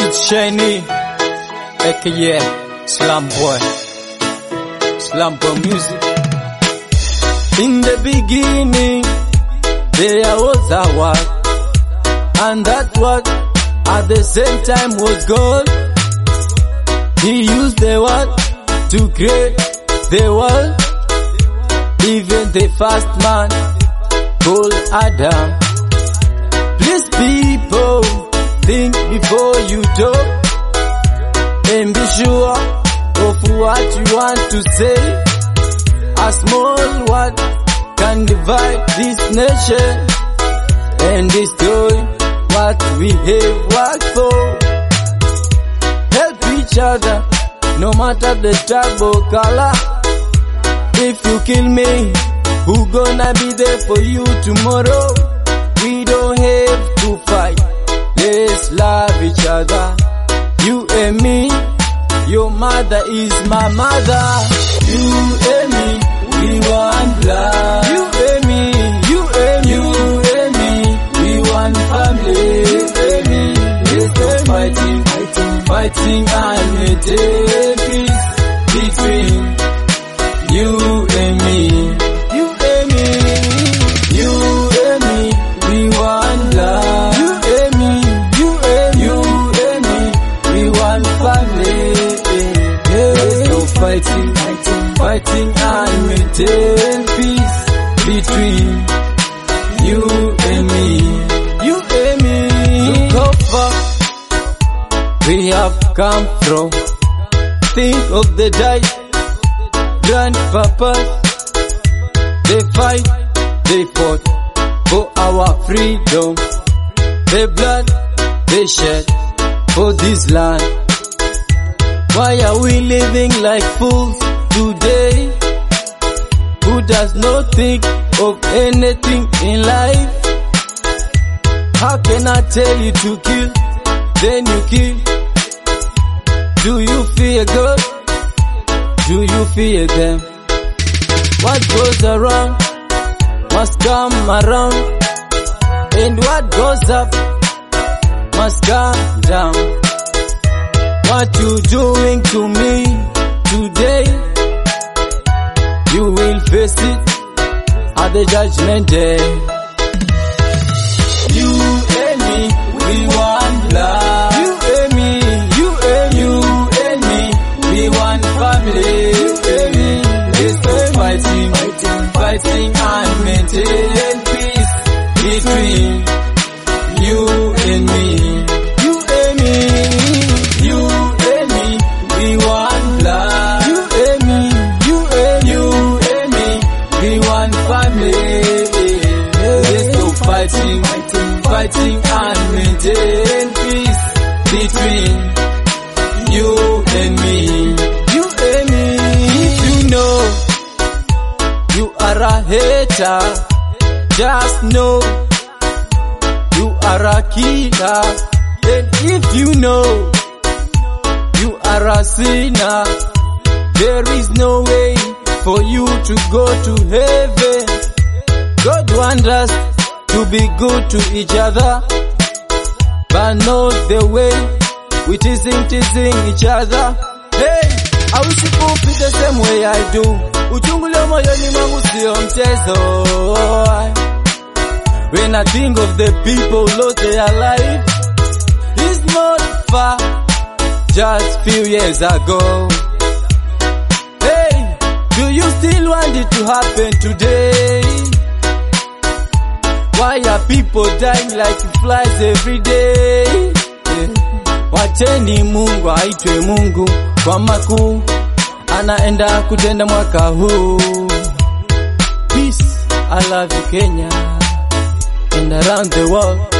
It's Shiny, aka Slum Boy Music. In the beginning, there was a word, and that word at the same time was God. He used the word to create the world. Even the first man called Adam. Please people, think before you talk, and be sure of what you want to say. A small word can divide this nation and destroy what we have worked for. Help each other, no matter the tribe or color. If you kill me, who gonna be there for you tomorrow? We don't have to fight, let's love each other. You and me, your mother is my mother. You and me, we want love. You and me, you and me, you and me, we want family. You and me, let's stop fighting and maintain peace between you and me. You and me, you and me, we want love. You and me, you and me, you and me, we want family. Let's stop fighting and maintain peace between you and me. You and me. Look how far we have come from. Think of the day grandpapas, they fight, they fought for our freedom. The blood they shed for this land. Why are we living like fools today? Who does not think of anything in life? How can I tell you to kill, then you kill? Do you fear God? Do you fear them? What goes around must come around, and what goes up must come down. What you doing to me today, you will face it at the judgment day. You and me, we want love. You and me, you and me, you and me, we want family. You and me, let's stop fighting and maintain peace between you and me. You and me, you and me, we want love. You and me, you and me, you and me, we want family. Let's stop fighting and maintain peace between you and me. You and me. If you know you are a hater, just know you are a killer. And if you know you are a sinner, there is no way for you to go to heaven. God wants us to be good to each other, but not the way we teasing each other. Hey, I wish you could be the same way I do. Uchungulia moyoni mwangu sio mchezo. When I think of the people lost their life, it's not far, just few years ago. Hey, do you still want it to happen today? Why are people dying like flies every day? Wacheni Mungu aitwe Mungu kwa makuu anaenda kutenda mwaka huu. Peace, I love you Kenya and around the world.